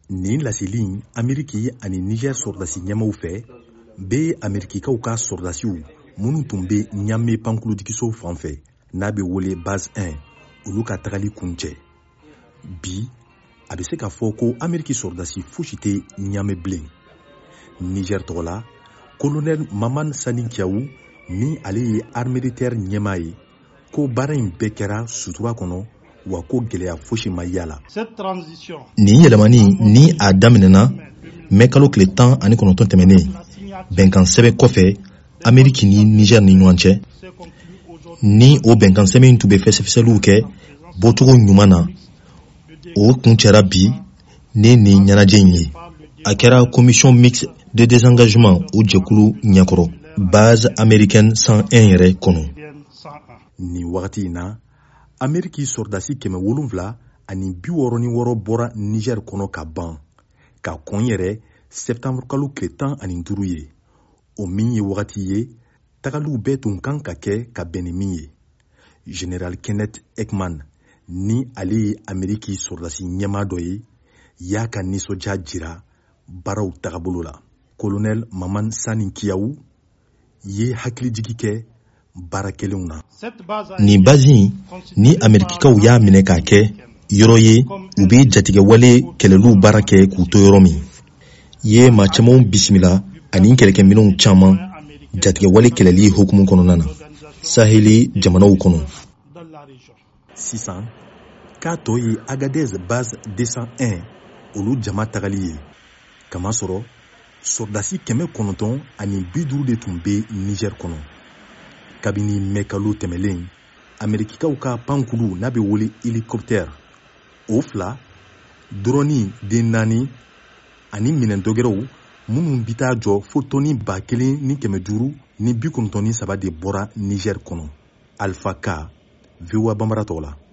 nin laseli in Ameriki ani Niger sɔrɔdasi ɲɛmaw fɛ bɛ Amerikikaw ka sɔrɔdasiw minnu tun bɛ Ɲame pankuludigiso fan fɛ n'a bɛ wele base 1 olu ka tagali kun cɛ. Bi a bɛ se ka fɔ ko Ameriki sɔrɔdasi fosi tɛ Ɲame bilen. Niger tɔgɔ la colonel Maman Sani Kiawu ni ale ye armée de terre ɲɛmaa ye ko baara in bɛɛ kɛra sutura kɔnɔ wa ko gɛlɛya fosi ma yala. Nin yɛlɛmani ni a daminɛna mɛ kalo tile 19 tɛmɛnen bɛnkan sɛbɛn kɔfɛ Ameriki ni Niger ni ɲɔgɔn cɛ ni o bɛnkan sɛbɛn tun bɛ fɛsɛfɛsɛliw kɛ bɔcogo ɲuman na o kun cɛra bi ni nin ɲɛnajɛ in ye. A kɛra commission mixte de désengagement o jɛkulu ɲɛkɔrɔ base américaine 101 yɛrɛ kɔnɔ. Nin wagati in na Ameriki sɔrɔdasi 766 bɔra Niger kɔnɔ ka ban ka kɔn yɛrɛ septembre kalo tile 15 ye. O min ye wagati ye tagaliw bɛɛ tun kan ka kɛ ka bɛn ni min ye. General Kenneth Ekman ni ale ye Ameriki sɔrɔdasi ɲɛmaa dɔ ye y'a ka nisɔndiya jira baaraw tagabolo la. Colonel Maman Sani Kiawu ye hakilijigi kɛ baara kelenw na. Nin base in ni Amerikikaw y'a minɛ k'a kɛ yɔrɔ ye u bɛ jatigɛwale kɛlɛliw baara kɛ k'u to yɔrɔ min ye maa camanw bisimila ani kɛlɛkɛminɛnw caman jatigɛwale kɛlɛli hukumu kɔnɔna na Saheli jamanaw kɔnɔ. Sisan k'a tɔ ye Agadez base 201 olu jama tagali ye. Kamasɔrɔ sɔrɔdasi 950 de tun bɛ Niger kɔnɔ. Kabini mɛkalo tɛmɛlen Amerikikaw ka pankulu n'a bɛ wele hélicoptère o 2 drone den 4 ani minɛn dɔgɛrɛw minnu bi taa jɔ fo tɔni 1593 de bɔra Niger kɔnɔ. Alpha K, VOA Bambara tɔgɔ la.